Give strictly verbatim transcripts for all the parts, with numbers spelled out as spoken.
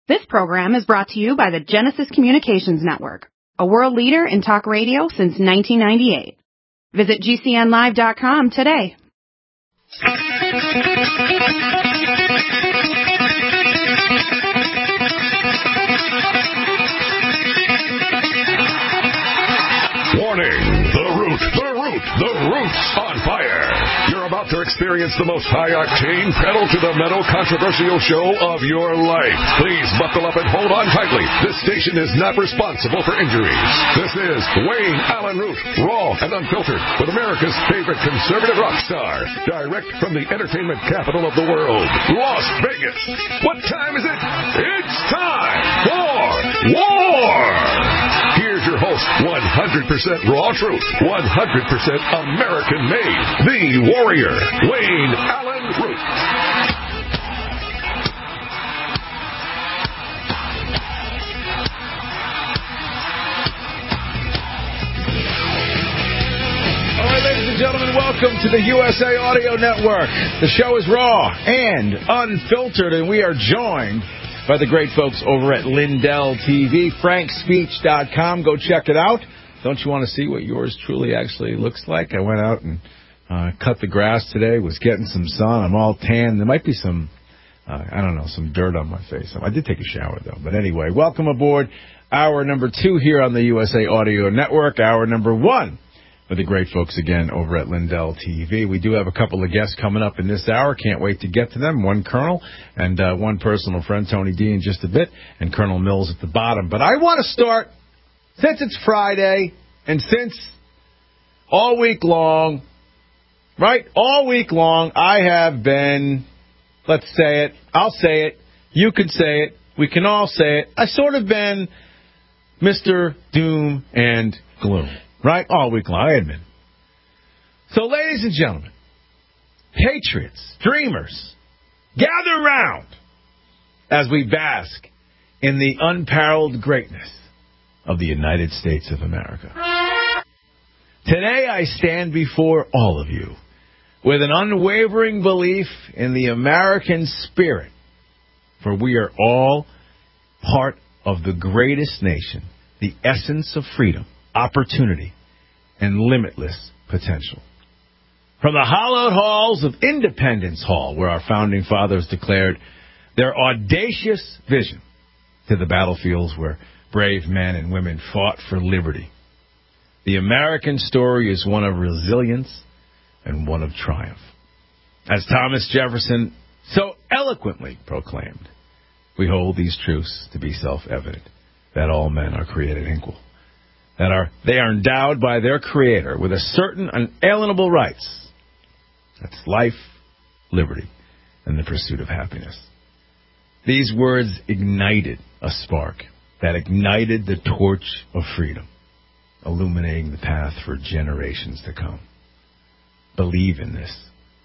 This program is brought to you by the Genesis Communications Network, a world leader in talk radio since nineteen ninety-eight. Visit G C N live dot com today. Warning! The Root, the Root, the Root's on fire. You're about to experience the most high-octane, pedal-to-the-metal controversial show of your life. Please buckle up and hold on tightly. This station is not responsible for injuries. This is Wayne Allen Root, raw and unfiltered, with America's favorite conservative rock star. Direct from the entertainment capital of the world, Las Vegas. What time is it? It's time for war! Here's your host, one hundred percent raw truth, one hundred percent American-made, the warrior, Wayne Allen Root. All right, ladies and gentlemen, welcome to the U S A Audio Network. The show is raw and unfiltered, and we are joined by the great folks over at Lindell T V, frank speech dot com. Go check it out. Don't you want to see what yours truly actually looks like? I went out and uh, cut the grass today, was getting some sun. I'm all tan. There might be some, uh, I don't know, some dirt on my face. I did take a shower, though. But anyway, welcome aboard. Hour number two here on the U S A Audio Network. Hour number one with the great folks again over at Lindell T V. We do have a couple of guests coming up in this hour. Can't wait to get to them. One Colonel and uh, one personal friend, Tony D, in just a bit, and Colonel Mills at the bottom. But I want to start, since it's Friday, and since all week long, right, all week long, I have been, let's say it, I'll say it, you can say it, we can all say it, I've sort of been Mister Doom and Gloom. Right? All week long, I admit. So, ladies and gentlemen, patriots, dreamers, gather round as we bask in the unparalleled greatness of the United States of America. Today, I stand before all of you with an unwavering belief in the American spirit, for we are all part of the greatest nation, the essence of freedom, opportunity, and limitless potential. From the hallowed halls of Independence Hall, where our founding fathers declared their audacious vision, to the battlefields where brave men and women fought for liberty, the American story is one of resilience and one of triumph. As Thomas Jefferson so eloquently proclaimed, we hold these truths to be self-evident, that all men are created equal, that are they are endowed by their Creator with a certain unalienable rights. That's life, liberty, and the pursuit of happiness. These words ignited a spark that ignited the torch of freedom, illuminating the path for generations to come. Believe in this.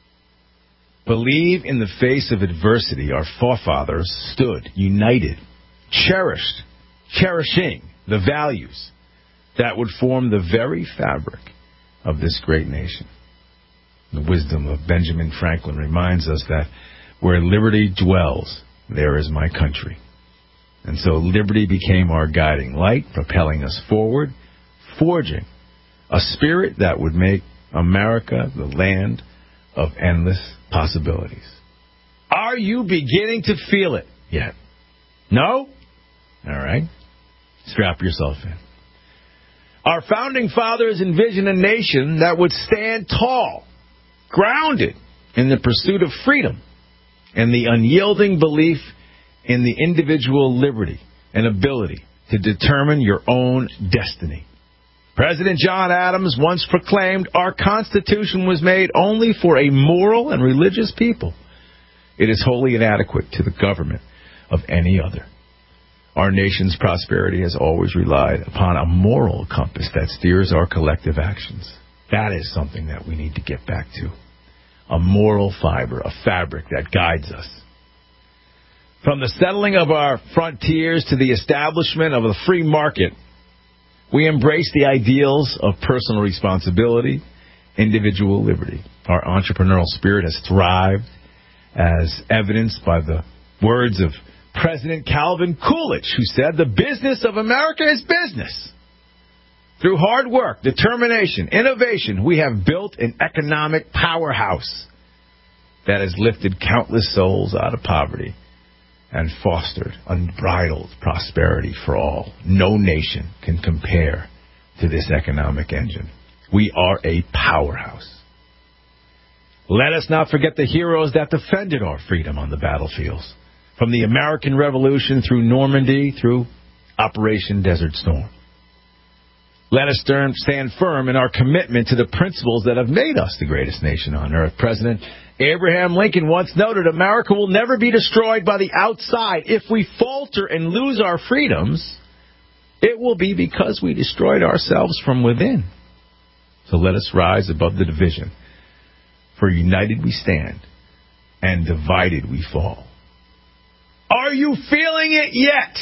Believe in the face of adversity. Our forefathers stood united, cherished, cherishing the values that would form the very fabric of this great nation. The wisdom of Benjamin Franklin reminds us that where liberty dwells, there is my country. And so liberty became our guiding light, propelling us forward, forging a spirit that would make America the land of endless possibilities. Are you beginning to feel it yet? No? All right. Strap yourself in. Our founding fathers envisioned a nation that would stand tall, grounded in the pursuit of freedom and the unyielding belief in the individual liberty and ability to determine your own destiny. President John Adams once proclaimed our Constitution was made only for a moral and religious people. It is wholly inadequate to the government of any other. Our nation's prosperity has always relied upon a moral compass that steers our collective actions. That is something that we need to get back to. A moral fiber, a fabric that guides us. From the settling of our frontiers to the establishment of a free market, we embrace the ideals of personal responsibility, individual liberty. Our entrepreneurial spirit has thrived, as evidenced by the words of President Calvin Coolidge, who said, "The business of America is business. Through hard work, determination, innovation, we have built an economic powerhouse that has lifted countless souls out of poverty and fostered unbridled prosperity for all. No nation can compare to this economic engine. We are a powerhouse. Let us not forget the heroes that defended our freedom on the battlefields, from the American Revolution through Normandy through Operation Desert Storm. Let us stand firm in our commitment to the principles that have made us the greatest nation on earth. President Abraham Lincoln once noted, America will never be destroyed by the outside. If we falter and lose our freedoms, it will be because we destroyed ourselves from within. So let us rise above the division. For united we stand, and divided we fall. Are you feeling it yet?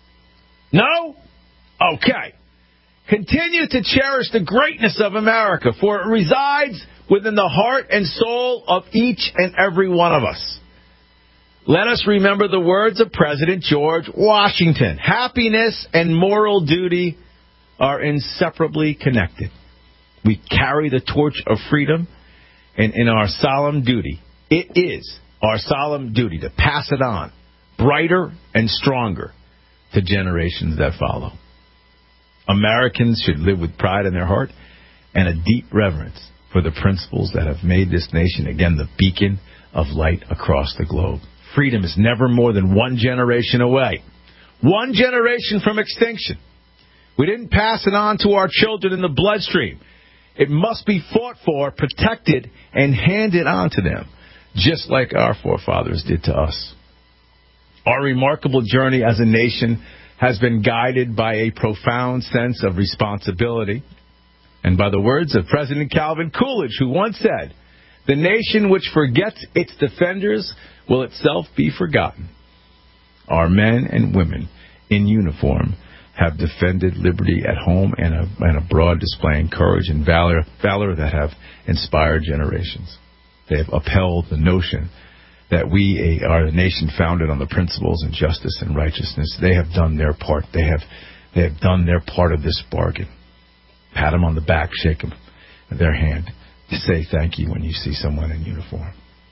No? Okay. Continue to cherish the greatness of America, for it resides within the heart and soul of each and every one of us. Let us remember the words of President George Washington. Happiness and moral duty are inseparably connected. We carry the torch of freedom, and in our solemn duty, it is our solemn duty to pass it on, brighter and stronger, to generations that follow. Americans should live with pride in their heart and a deep reverence for the principles that have made this nation, again, the beacon of light across the globe. Freedom is never more than one generation away. One generation from extinction. We didn't pass it on to our children in the bloodstream. It must be fought for, protected, and handed on to them, just like our forefathers did to us. Our remarkable journey as a nation has been guided by a profound sense of responsibility, and by the words of President Calvin Coolidge, who once said, "The nation which forgets its defenders will itself be forgotten." Our men and women in uniform have defended liberty at home and, a, and abroad, displaying courage and valor, valor that have inspired generations. They have upheld the notion that we are a nation founded on the principles of justice and righteousness. They have done their part. They have they have done their part of this bargain. Pat them on the back, shake them their hand, say thank you when you see someone in uniform.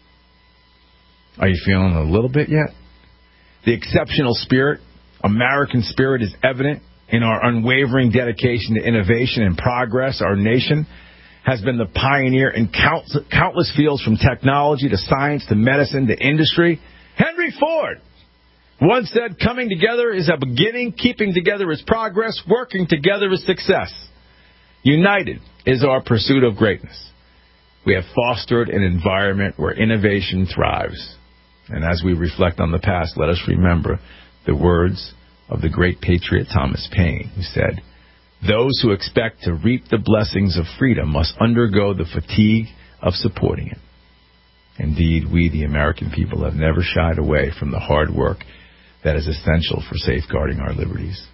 Are you feeling a little bit yet? The exceptional spirit, American spirit, is evident in our unwavering dedication to innovation and progress. Our nation has been the pioneer in countless fields, from technology to science to medicine to industry. Henry Ford once said, "Coming together is a beginning, keeping together is progress, working together is success. United is our pursuit of greatness." We have fostered an environment where innovation thrives. And as we reflect on the past, let us remember the words of the great patriot Thomas Paine, who said, "Those who expect to reap the blessings of freedom must undergo the fatigue of supporting it." Indeed, we, the American people, have never shied away from the hard work that is essential for safeguarding our liberties.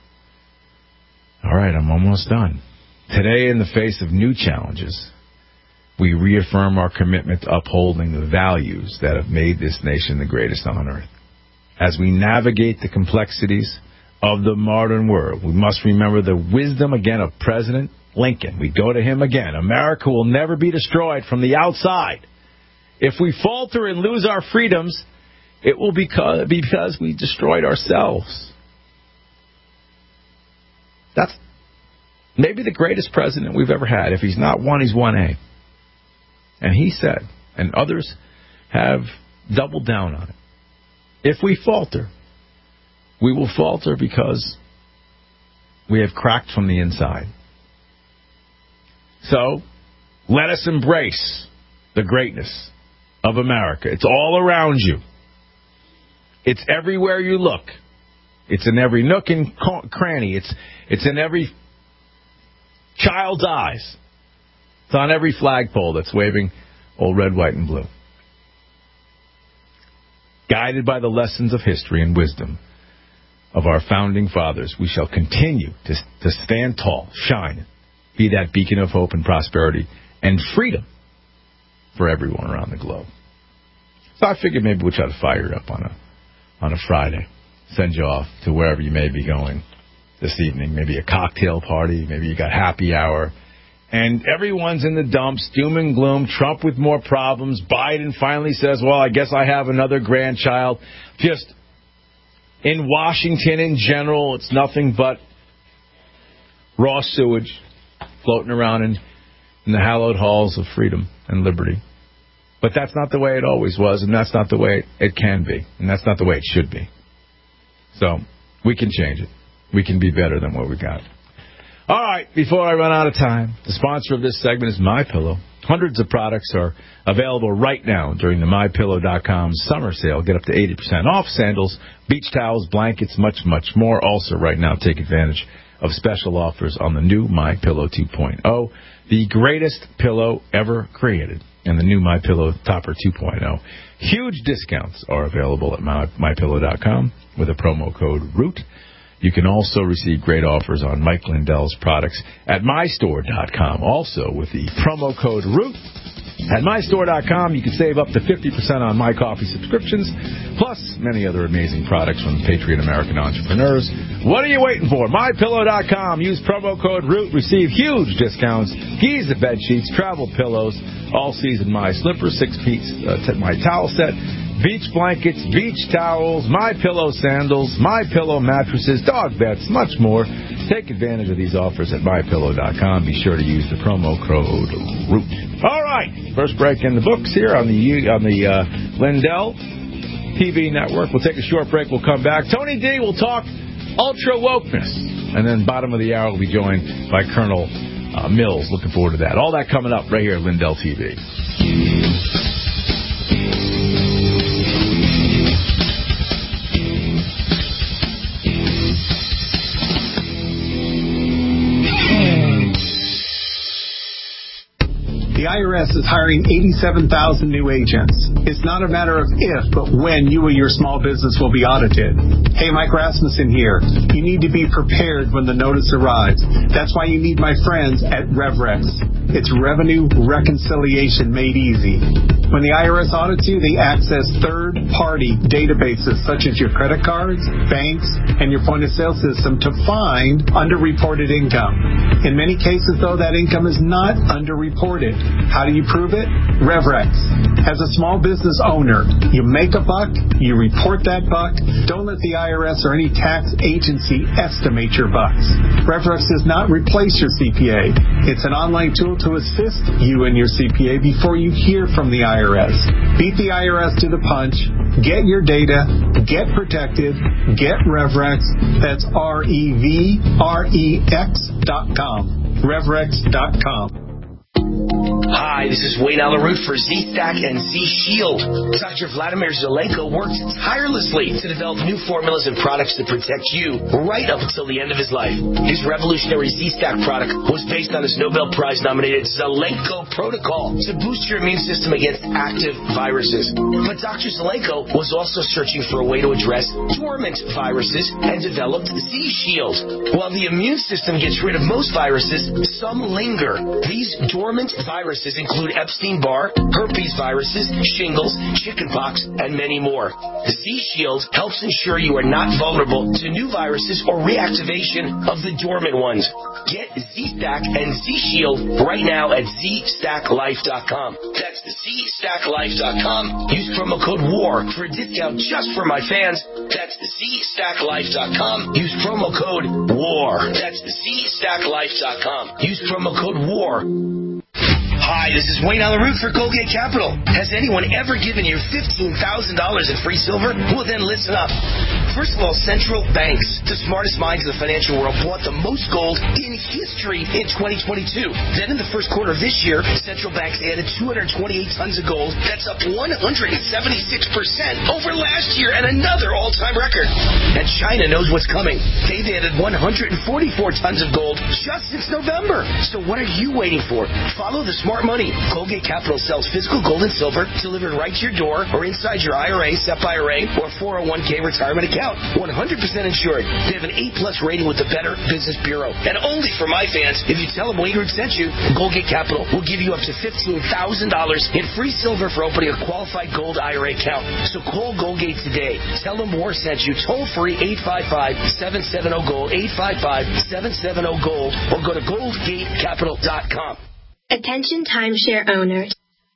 All right, I'm almost done. Today, in the face of new challenges, we reaffirm our commitment to upholding the values that have made this nation the greatest on earth. As we navigate the complexities of the modern world, we must remember the wisdom, again, of President Lincoln. We go to him again. America will never be destroyed from the outside. If we falter and lose our freedoms, it will be because we destroyed ourselves. That's maybe the greatest president we've ever had. If he's not one, he's one A. And he said, and others have doubled down on it, if we falter, we will falter because we have cracked from the inside. So, let us embrace the greatness of America. It's all around you. It's everywhere you look. It's in every nook and cranny. It's, it's in every child's eyes. It's on every flagpole that's waving old red, white, and blue. Guided by the lessons of history and wisdom of our founding fathers, we shall continue to, to stand tall, shine, be that beacon of hope and prosperity and freedom for everyone around the globe. So I figured maybe we'll try to fire it up on a on a Friday. send you off to wherever you may be going this evening. Maybe a cocktail party. Maybe you got happy hour. And everyone's in the dumps, doom and gloom, Trump with more problems. Biden finally says, well, I guess I have another grandchild. Just in Washington in general, it's nothing but raw sewage floating around in, in the hallowed halls of freedom and liberty. But that's not the way it always was, and that's not the way it can be, and that's not the way it should be. So we can change it. We can be better than what we got. All right, before I run out of time, the sponsor of this segment is MyPillow. Hundreds of products are available right now during the My Pillow dot com summer sale. Get up to eighty percent off sandals, beach towels, blankets, much, much more. Also, right now, take advantage of special offers on the new MyPillow two point oh, the greatest pillow ever created, and the new MyPillow Topper two point oh. Huge discounts are available at My Pillow dot com with a promo code ROOT. You can also receive great offers on Mike Lindell's products at My Store dot com, also with the promo code ROOT. At My Store dot com, you can save up to fifty percent on My Coffee subscriptions, plus many other amazing products from Patriot American entrepreneurs. What are you waiting for? My Pillow dot com. Use promo code ROOT. Receive huge discounts. Giza bed sheets, travel pillows, all-season My Slippers, six-piece uh, My Towel set, beach blankets, beach towels, My Pillow sandals, My Pillow mattresses, dog beds, much more. Take advantage of these offers at My Pillow dot com. Be sure to use the promo code ROOT. All right, first break in the books here on the on the uh, Lindell T V network. We'll take a short break. We'll come back. Tony D will talk ultra wokeness, and then bottom of the hour we'll be joined by Colonel uh, Mills. Looking forward to that. All that coming up right here at Lindell T V. The I R S is hiring eighty-seven thousand new agents. It's not a matter of if, but when you or your small business will be audited. Hey, Mike Rasmussen here. You need to be prepared when the notice arrives. That's why you need my friends at RevRex. It's revenue reconciliation made easy. When the I R S audits you, they access third-party databases such as your credit cards, banks, and your point-of-sale system to find underreported income. In many cases, though, that income is not underreported. How do you prove it? RevRex. As a small business owner, you make a buck, you report that buck. Don't let the I R S or any tax agency estimate your bucks. RevRex does not replace your C P A. It's an online tool to assist you and your C P A before you hear from the I R S. Beat the I R S to the punch. Get your data. Get protected. Get RevRex. That's R E V R E X dot com. RevRex dot com. Hi, this is Wayne Alaroot for Z-Stack and Z-Shield. Doctor Vladimir Zelenko worked tirelessly to develop new formulas and products to protect you right up until the end of his life. His revolutionary Z-Stack product was based on his Nobel Prize-nominated Zelenko protocol to boost your immune system against active viruses. But Doctor Zelenko was also searching for a way to address dormant viruses and developed Z-Shield. While the immune system gets rid of most viruses, some linger. These dormant viruses include Epstein-Barr, herpes viruses, shingles, chickenpox, and many more. Z-Shield helps ensure you are not vulnerable to new viruses or reactivation of the dormant ones. Get Z-Stack and Z-Shield right now at Z Stack Life dot com. That's Z Stack Life dot com. Use promo code WAR for a discount just for my fans. That's Z Stack Life dot com. Use promo code WAR. That's Z Stack Life dot com. Use promo code WAR. Hi, this is Wayne Alaroot for Colgate Capital. Has anyone ever given you fifteen thousand dollars in free silver? Well, then listen up. First of all, central banks, the smartest minds of the financial world, bought the most gold in history in twenty twenty-two. Then in the first quarter of this year, central banks added two hundred twenty-eight tons of gold. That's up one hundred seventy-six percent over last year and another all-time record. And China knows what's coming. They've added one hundred forty-four tons of gold just since November. So what are you waiting for? Follow the smart smart money. Colgate Capital sells physical gold and silver delivered right to your door or inside your I R A, S E P I R A, or four oh one k retirement account. one hundred percent insured. They have an A plus rating with the Better Business Bureau. And only for my fans, if you tell them Wayne Root sent you, Colgate Capital will give you up to fifteen thousand dollars in free silver for opening a qualified gold I R A account. So call Colgate today. Tell them Moore sent you. Toll free eight five five, seven seven zero, GOLD, eight five five, seven seven zero, GOLD, or go to gold gate capital dot com. Attention timeshare owners.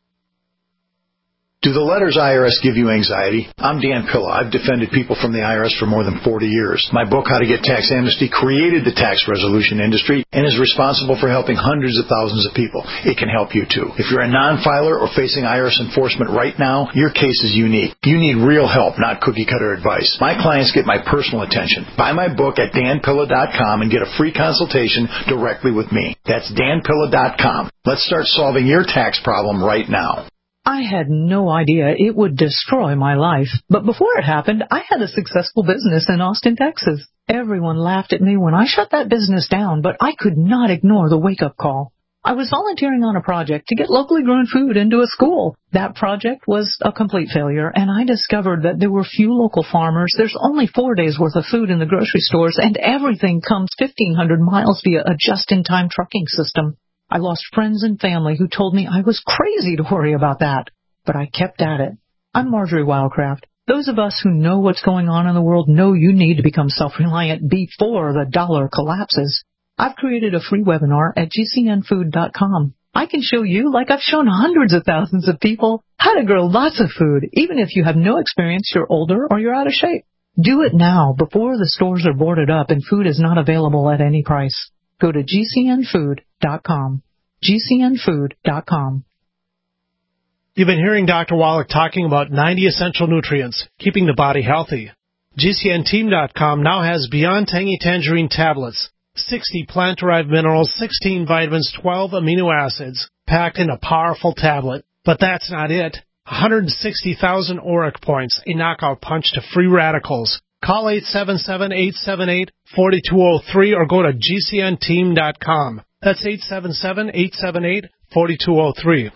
Do the letters I R S give you anxiety? I'm Dan Pilla. I've defended people from the I R S for more than forty years. My book, How to Get Tax Amnesty, created the tax resolution industry and is responsible for helping hundreds of thousands of people. It can help you, too. If you're a non-filer or facing I R S enforcement right now, your case is unique. You need real help, not cookie-cutter advice. My clients get my personal attention. Buy my book at dan pilla dot com and get a free consultation directly with me. That's dan pilla dot com. Let's start solving your tax problem right now. I had no idea it would destroy my life. But before it happened, I had a successful business in Austin, Texas. Everyone laughed at me when I shut that business down, but I could not ignore the wake-up call. I was volunteering on a project to get locally grown food into a school. That project was a complete failure, and I discovered that there were few local farmers. There's only four days' worth of food in the grocery stores, and everything comes fifteen hundred miles via a just-in-time trucking system. I lost friends and family who told me I was crazy to worry about that, but I kept at it. I'm Marjorie Wildcraft. Those of us who know what's going on in the world know you need to become self-reliant before the dollar collapses. I've created a free webinar at g c n food dot com. I can show you, like I've shown hundreds of thousands of people, how to grow lots of food, even if you have no experience, you're older, or you're out of shape. Do it now before the stores are boarded up and food is not available at any price. Go to g c n food dot com. g c n food dot com. You've been hearing Doctor Wallach talking about ninety essential nutrients, keeping the body healthy. G C N team dot com now has Beyond Tangy Tangerine tablets, sixty plant-derived minerals, sixteen vitamins, twelve amino acids, packed in a powerful tablet. But that's not it. one hundred sixty thousand auric points, a knockout punch to free radicals. Call eight seven seven, eight seven eight, four two zero three or go to g c n team dot com. That's eight seven seven, eight seven eight, four two zero three.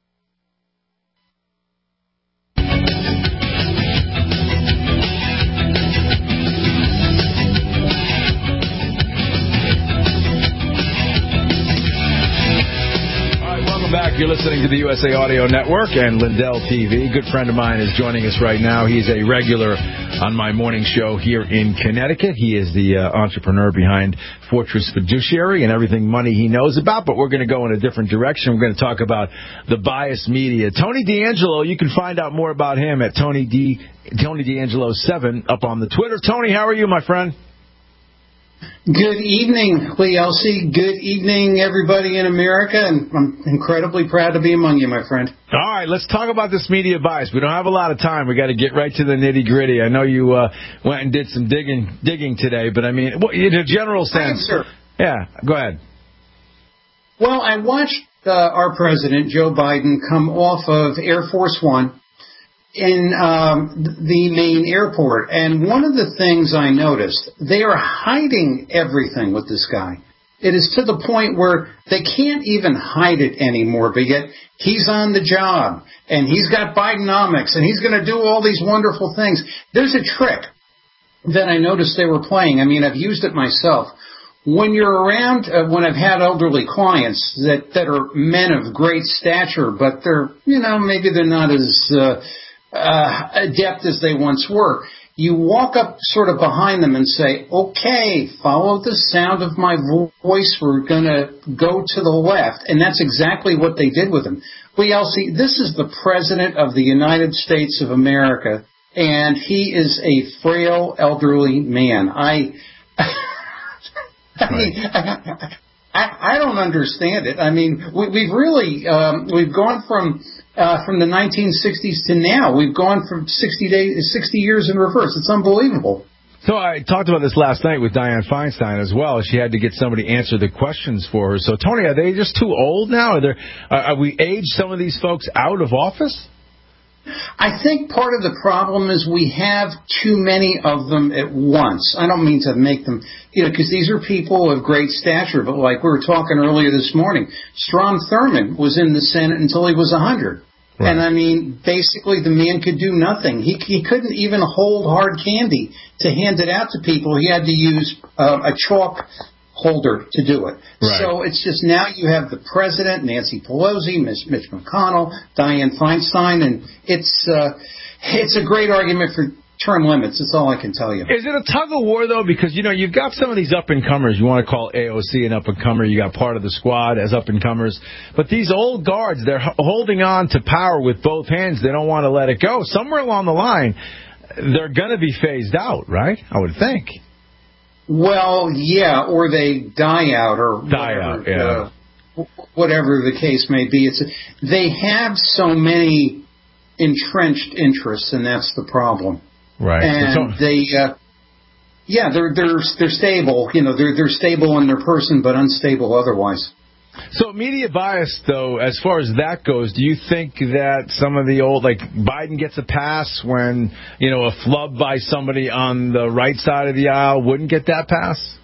Back. You're listening to the U S A Audio Network and Lindell T V. Good friend of mine is joining us right now. He's a regular on my morning show here in Connecticut. He is the uh, entrepreneur behind Fortress Fiduciary and everything money he knows about, but we're going to go in a different direction. We're going to talk about the bias media. Tony D'Angelo, you can find out more about him at Tony D Tony D'Angelo seven up on the Twitter. Tony, how are you, my friend? Good evening, Lee Elsey. Good evening, everybody in America, and I'm incredibly proud to be among you, my friend. All right, let's talk about this media bias. We don't have a lot of time. We got to get right to the nitty-gritty. I know you uh, went and did some digging digging today, but I mean, in a general sense. Sure. Yeah, go ahead. Well, I watched uh, our president, Joe Biden, come off of Air Force One in um, the main airport. And one of the things I noticed, they are hiding everything with this guy. It is to the point where they can't even hide it anymore, but yet he's on the job, and he's got Bidenomics, and he's going to do all these wonderful things. There's a trick that I noticed they were playing. I mean, I've used it myself. When you're around, uh, when I've had elderly clients that, that are men of great stature, but they're, you know, maybe they're not as uh, uh, adept as they once were, you walk up sort of behind them and say, okay, follow the sound of my voice. We're going to go to the left. And that's exactly what they did with him. Lee Elsey, this is the President of the United States of America, and he is a frail, elderly man. I, I mean, I, I, I don't understand it. I mean, we, we've really, um, we've gone from... Uh, from the nineteen sixties to now. We've gone from sixty days, sixty years in reverse. It's unbelievable. So I talked about this last night with Dianne Feinstein as well. She had to get somebody to answer the questions for her. So, Tony, are they just too old now? Are, there, are we aged some of these folks out of office? I think part of the problem is we have too many of them at once. I don't mean to make them, you know, because these are people of great stature, but like we were talking earlier this morning, Strom Thurmond was in the Senate until he was one hundred. Right. And, I mean, basically the man could do nothing. He he couldn't even hold hard candy to hand it out to people. He had to use uh, a chalk holder to do it. Right. So it's just now you have the president, Nancy Pelosi, Mitch, Mitch McConnell, Dianne Feinstein, and it's uh, it's a great argument for term limits. That's all I can tell you. Is it a tug of war, though? Because, you know, you've got some of these up-and-comers. You want to call A O C an up-and-comer. You got part of the squad as up-and-comers. But these old guards, they're holding on to power with both hands. They don't want to let it go. Somewhere along the line, they're going to be phased out, right? I would think. Well, yeah, or they die out, or die whatever, out, yeah. Uh, whatever the case may be. It's they have so many entrenched interests, and that's the problem. Right. And so, they, uh, yeah, they're they're they're stable. You know, they're they're stable in their person, but unstable otherwise. So media bias, though, as far as that goes, do you think that some of the old, like Biden gets a pass when, you know, a flub by somebody on the right side of the aisle wouldn't get that pass?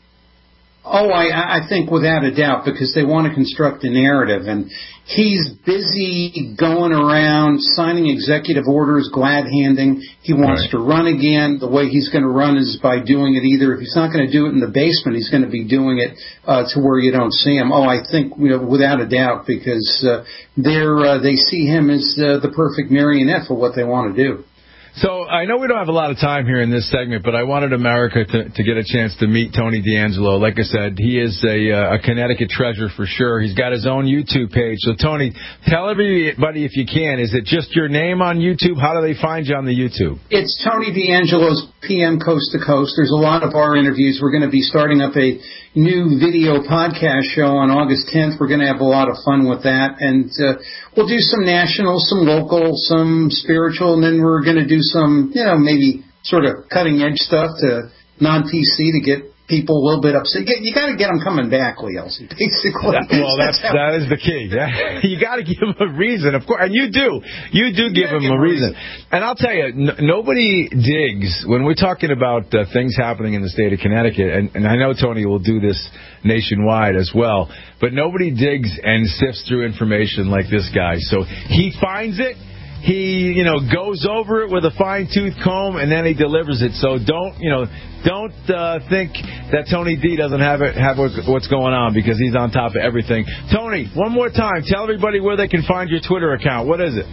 Oh, I, I think without a doubt, because they want to construct a narrative, and he's busy going around signing executive orders, glad-handing. He wants right. to run again. The way he's going to run is by doing it either. If he's not going to do it in the basement, he's going to be doing it uh, to where you don't see him. Oh, I think you know, without a doubt, because uh, they're uh, they see him as uh, the perfect marionette for what they want to do. So I know we don't have a lot of time here in this segment, but I wanted America to, to get a chance to meet Tony D'Angelo. Like I said, he is a, a Connecticut treasure for sure. He's got his own YouTube page. So, Tony, tell everybody if you can, is it just your name on YouTube? How do they find you on the YouTube? It's Tony D'Angelo's P M Coast to Coast. There's a lot of our interviews. We're going to be starting up a new video podcast show on August tenth. We're going to have a lot of fun with that. And uh, we'll do some national, some local, some spiritual, and then we're going to do some, you know, maybe sort of cutting-edge stuff to non-P C to get people a little bit upset. You got to get them coming back, Lee Elsey, basically. That, well, that's, that's that is the key. Yeah. You got to give them a reason, of course. And you do. You do give them a reason. reason. And I'll tell you, n- nobody digs when we're talking about uh, things happening in the state of Connecticut, and, and I know Tony will do this nationwide as well, but nobody digs and sifts through information like this guy. So he finds it. He, you know, goes over it with a fine-tooth comb, and then he delivers it. So don't, you know, don't uh, think that Tony D doesn't have it, have what's going on, because he's on top of everything. Tony, one more time, tell everybody where they can find your Twitter account. What is it?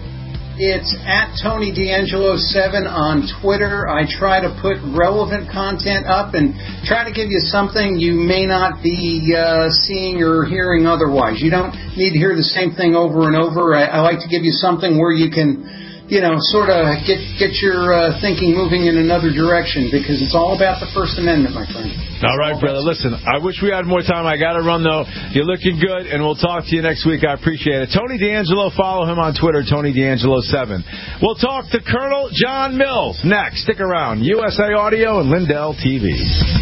It's at Tony D'Angelo seven on Twitter. I try to put relevant content up and try to give you something you may not be uh, seeing or hearing otherwise. You don't need to hear the same thing over and over. I, I like to give you something where you can, you know, sort of get get your uh, thinking moving in another direction, because it's all about the First Amendment, my friend. All right, brother. Listen, I wish we had more time. I got to run, though. You're looking good, and we'll talk to you next week. I appreciate it. Tony D'Angelo, follow him on Twitter, Tony D'Angelo seven. We'll talk to Colonel John Mills next. Stick around. U S A Audio and Lindell T V.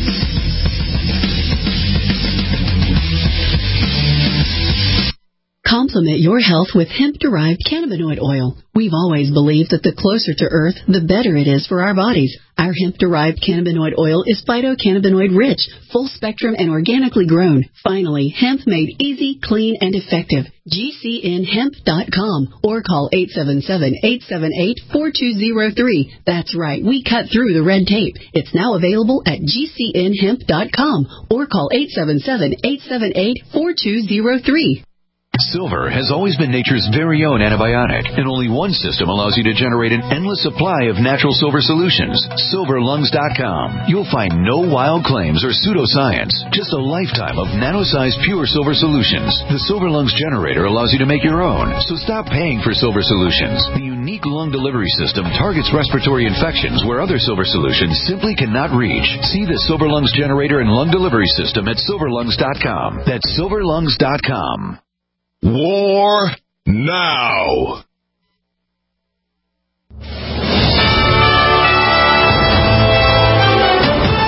Complement your health with hemp-derived cannabinoid oil. We've always believed that the closer to Earth, the better it is for our bodies. Our hemp-derived cannabinoid oil is phytocannabinoid-rich, full-spectrum, and organically grown. Finally, hemp made easy, clean, and effective. G C N hemp dot com or call eight seven seven, eight seven eight, four two zero three. That's right, we cut through the red tape. It's now available at G C N hemp dot com or call eight seven seven, eight seven eight, four two zero three. Silver has always been nature's very own antibiotic, and only one system allows you to generate an endless supply of natural silver solutions. silver lungs dot com. You'll find no wild claims or pseudoscience, just a lifetime of nano-sized pure silver solutions. The Silver Lungs generator allows you to make your own, so stop paying for silver solutions. The unique lung delivery system targets respiratory infections where other silver solutions simply cannot reach. See the Silver Lungs generator and lung delivery system at silver lungs dot com. That's silver lungs dot com. War now. U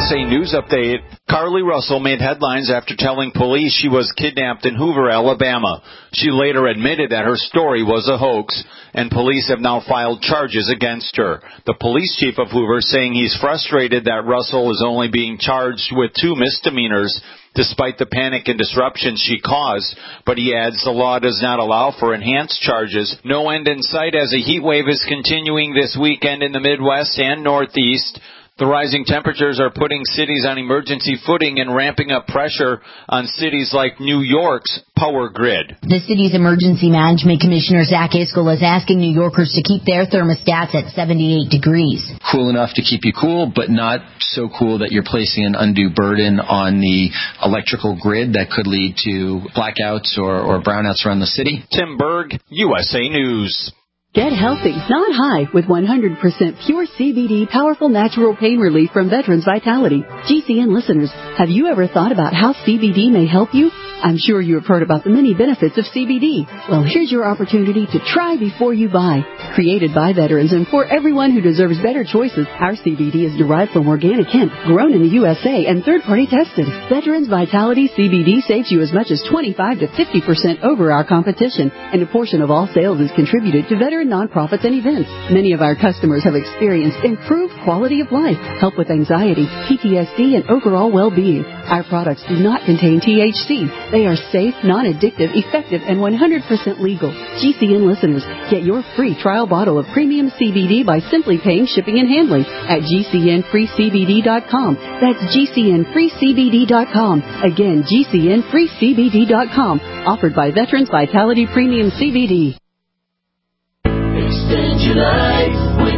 S A News Update. Carly Russell made headlines after telling police she was kidnapped in Hoover, Alabama. She later admitted that her story was a hoax, and police have now filed charges against her. The police chief of Hoover saying he's frustrated that Russell is only being charged with two misdemeanors, despite the panic and disruption she caused, but he adds the law does not allow for enhanced charges. No end in sight as a heat wave is continuing this weekend in the Midwest and Northeast. The rising temperatures are putting cities on emergency footing and ramping up pressure on cities like New York's power grid. The city's Emergency Management Commissioner Zach Iskel is asking New Yorkers to keep their thermostats at seventy-eight degrees. Cool enough to keep you cool, but not so cool that you're placing an undue burden on the electrical grid that could lead to blackouts or, or brownouts around the city. Tim Berg, U S A News. Get healthy, not high, with one hundred percent pure C B D powerful natural pain relief from Veterans Vitality. G C N listeners, have you ever thought about how C B D may help you? I'm sure you have heard about the many benefits of C B D. Well, here's your opportunity to try before you buy. Created by veterans and for everyone who deserves better choices, our C B D is derived from organic hemp, grown in the U S A and third-party tested. Veterans Vitality C B D saves you as much as twenty-five to fifty percent over our competition, and a portion of all sales is contributed to veteran nonprofits and events. Many of our customers have experienced improved quality of life, help with anxiety, P T S D, and overall well-being. Our products do not contain T H C. They are safe, non-addictive, effective, and one hundred percent legal. G C N listeners, get your free trial bottle of premium C B D by simply paying shipping and handling at G C N free C B D dot com. That's G C N free C B D dot com. Again, G C N free C B D dot com. Offered by Veterans Vitality Premium C B D. Extend your life with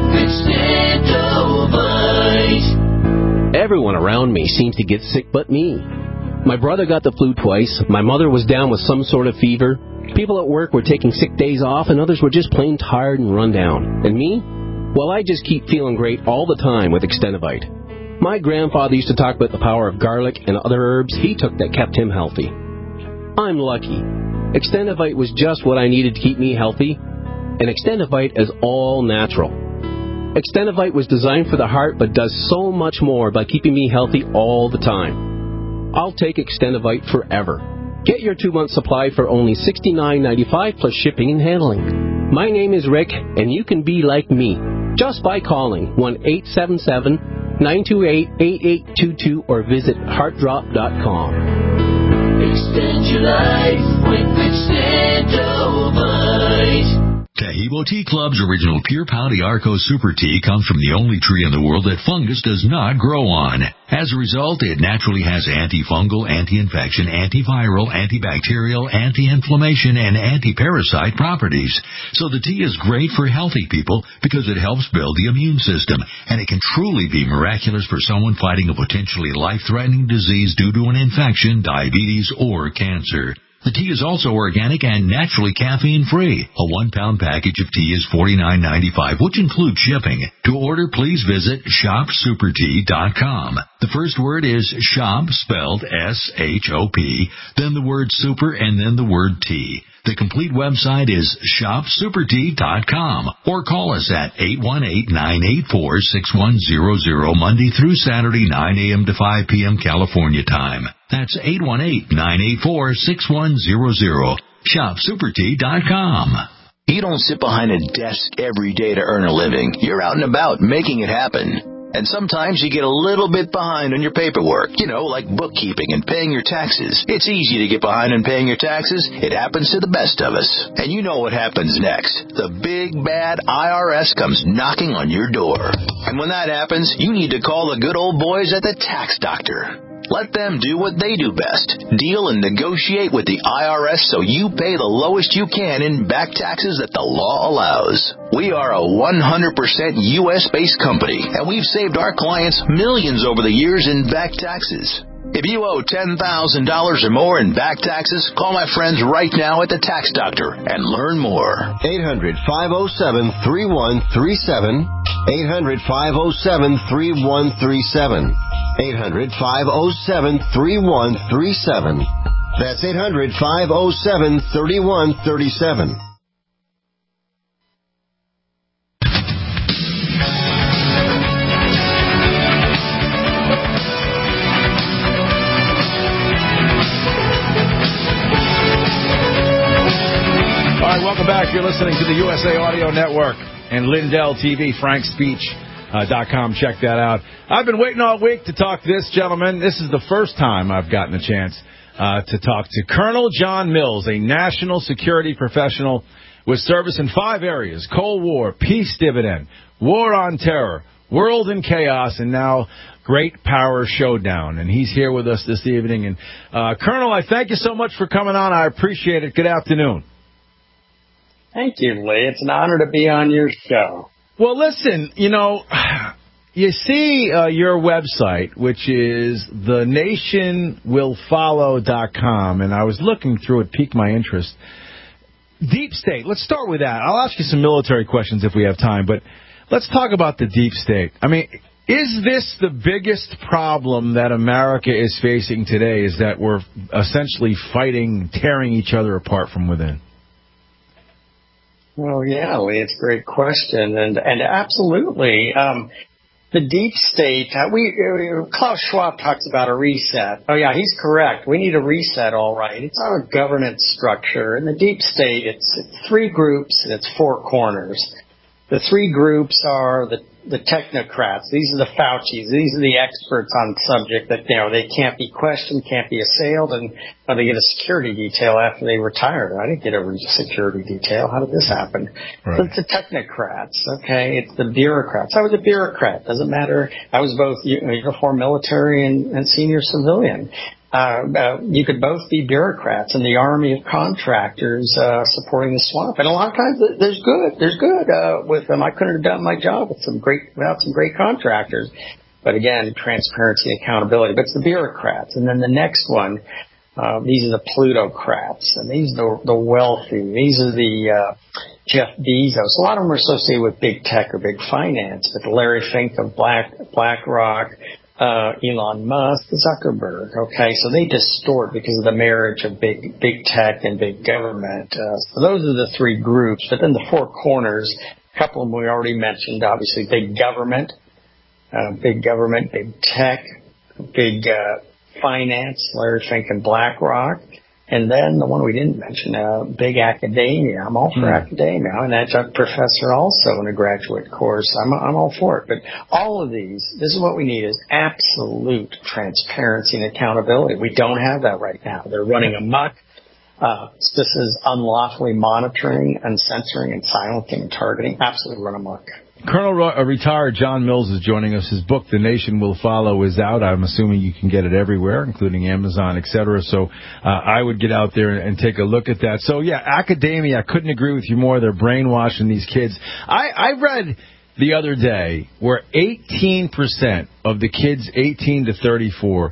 Extendovite. Everyone around me seems to get sick but me. My brother got the flu twice. My mother was down with some sort of fever. People at work were taking sick days off, and others were just plain tired and run down. And me? Well, I just keep feeling great all the time with Extendovite. My grandfather used to talk about the power of garlic and other herbs he took that kept him healthy. I'm lucky. Extendovite was just what I needed to keep me healthy, and Extendovite is all natural. Extendovite was designed for the heart but does so much more by keeping me healthy all the time. I'll take Extendovite forever. Get your two-month supply for only sixty-nine ninety-five plus shipping and handling. My name is Rick, and you can be like me just by calling one eight seven seven, nine two eight, eight eight two two or visit heart drop dot com. Extend your life with Extendovite. Taheebo Tea Club's original Pure Pouty Arco Super Tea comes from the only tree in the world that fungus does not grow on. As a result, it naturally has antifungal, anti-infection, antiviral, antibacterial, anti-inflammation, and anti-parasite properties. So the tea is great for healthy people because it helps build the immune system, and it can truly be miraculous for someone fighting a potentially life-threatening disease due to an infection, diabetes, or cancer. The tea is also organic and naturally caffeine-free. A one-pound package of tea is forty-nine ninety-five, which includes shipping. To order, please visit shop super tea dot com. The first word is shop, spelled S H O P, then the word super, and then the word tea. The complete website is shop super tea dot com, or call us at eight one eight, nine eight four, six one zero zero Monday through Saturday, nine a.m. to five p.m. California time. That's eight one eight, nine eight four, six one zero zero. shop super tea dot com. You don't sit behind a desk every day to earn a living. You're out and about making it happen. And sometimes you get a little bit behind on your paperwork, you know, like bookkeeping and paying your taxes. It's easy to get behind on paying your taxes. It happens to the best of us. And you know what happens next. The big, bad I R S comes knocking on your door. And when that happens, you need to call the good old boys at the Tax Doctor. Let them do what they do best. Deal and negotiate with the I R S so you pay the lowest you can in back taxes that the law allows. We are a one hundred percent U S-based company, and we've saved our clients millions over the years in back taxes. If you owe ten thousand dollars or more in back taxes, call my friends right now at the Tax Doctor and learn more. eight hundred, five oh seven, three one three seven. eight hundred, five oh seven, three one three seven. eight hundred, five oh seven, three one three seven. That's eight hundred, five oh seven, three one three seven. You're listening to the U S A Audio Network and Lindell T V, frank speech dot com. Check that out. I've been waiting all week to talk to this gentleman. This is the first time I've gotten a chance uh, to talk to Colonel John Mills, a national security professional with service in five areas: Cold War, Peace Dividend, War on Terror, World in Chaos, and now Great Power Showdown. And he's here with us this evening. And uh, Colonel, I thank you so much for coming on. I appreciate it. Good afternoon. Thank you, Lee. It's an honor to be on your show. Well, listen, you know, you see uh, your website, which is the nation will follow dot com, and I was looking through it, piqued my interest. Deep State, let's start with that. I'll ask you some military questions if we have time, but let's talk about the Deep State. I mean, is this the biggest problem that America is facing today, is that we're essentially fighting, tearing each other apart from within? Well, yeah, Lee, it's a great question, and and absolutely, um, the deep state. Uh, we uh, Klaus Schwab talks about a reset. Oh yeah, he's correct. We need a reset, all right. It's our governance structure, and the deep state. It's, it's three groups and it's four corners. The three groups are the the technocrats. These are the Faucis. These are the experts on the subject that, you know, they can't be questioned, can't be assailed, and well, they get a security detail after they retire. I didn't get a security detail. How did this happen? Right. So it's the technocrats, okay? It's the bureaucrats. I was a bureaucrat. Doesn't matter. I was both uniform military and, and senior civilian. Uh, uh, you could both be bureaucrats in the army of contractors uh, supporting the swamp. And a lot of times there's good. There's good uh, with them. I couldn't have done my job with some great, without some great contractors. But again, transparency and accountability. But it's the bureaucrats. And then the next one, uh, these are the plutocrats. And these are the, the wealthy. These are the uh, Jeff Bezos. A lot of them are associated with big tech or big finance. But Larry Fink of Black BlackRock, Uh, Elon Musk, Zuckerberg, okay, so they distort because of the marriage of big big tech and big government. Uh, so those are the three groups. But then the four corners, a couple of them we already mentioned, obviously big government, uh, big government, big tech, big uh, finance, Larry Fink and BlackRock. And then the one we didn't mention, uh, big academia. I'm all for mm. academia. I'm an adjunct professor also in a graduate course. I'm, I'm all for it. But all of these, this is what we need, is absolute transparency and accountability. We don't have that right now. They're running amok. Uh, this is unlawfully monitoring and censoring and silencing and targeting. Absolutely run amok. Colonel uh, retired John Mills is joining us. His book, The Nation Will Follow, is out. I'm assuming you can get it everywhere, including Amazon, et cetera. So uh, I would get out there and take a look at that. So, yeah, academia, I couldn't agree with you more. They're brainwashing these kids. I, I read the other day where eighteen percent of the kids eighteen to thirty-four,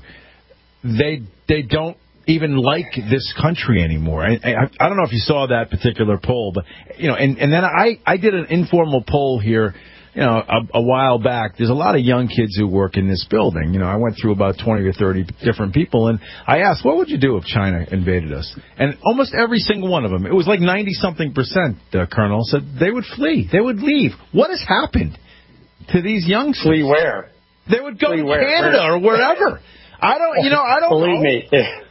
they they don't even like this country anymore. I, I, I don't know if you saw that particular poll, but, you know, and, and then I, I did an informal poll here, you know, a, a while back. There's a lot of young kids who work in this building. You know, I went through about twenty or thirty different people, and I asked, what would you do if China invaded us? And almost every single one of them, it was like ninety-something percent, uh, Colonel, said they would flee. They would leave. What has happened to these youngsters? Flee where? They would go flee to where? Canada where? or wherever. I don't, you know, I don't Believe know. me.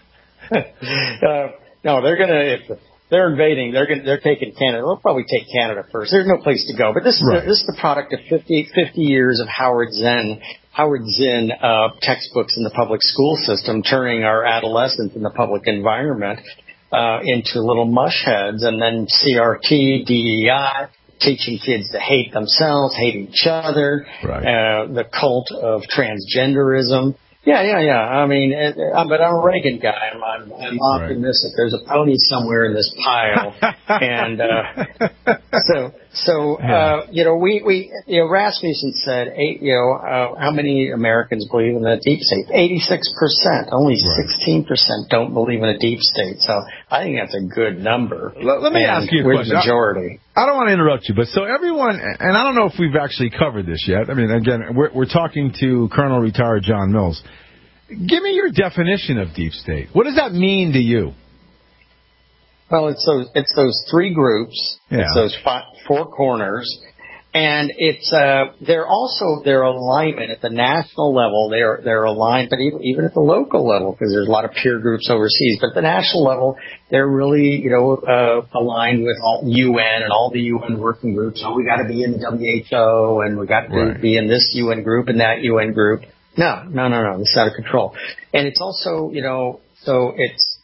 uh, no, they're gonna. If they're invading, they're gonna. They're taking Canada. They'll probably take Canada first. There's no place to go. But this is right. the, this is the product of fifty, fifty years of Howard Zinn, Howard Zinn uh, textbooks in the public school system, turning our adolescents in the public environment uh, into little mush heads, and then C R T, D E I. Teaching kids to hate themselves, hate each other, right. uh, the cult of transgenderism. Yeah, yeah, yeah. I mean, it, uh, but I'm a Reagan guy. I'm, I'm, I'm optimistic. Right. There's a pony somewhere in this pile, and uh, so, so uh, you know, we, we, you know, Rasmussen said, eight, you know, uh, how many Americans believe in the deep state? eighty-six percent. Only sixteen percent don't believe in a deep state. So I think that's a good number. Let, let me and ask you a we're question. The majority. I, I don't want to interrupt you, but so everyone, and I don't know if we've actually covered this yet. I mean, again, we're, we're talking to Colonel retired John Mills. Give me your definition of deep state. What does that mean to you? Well, it's those it's those three groups. Yeah. It's those five, four corners. And it's uh, they're also their alignment at the national level. They're they're aligned, but even even at the local level, because there's a lot of peer groups overseas. But at the national level, they're really you know uh, aligned with all U N and all the U N working groups. Oh, we got to be in W H O, and we got to right. be in this U N group and that U N group. No, no, no, no. It's out of control. And it's also you know so it's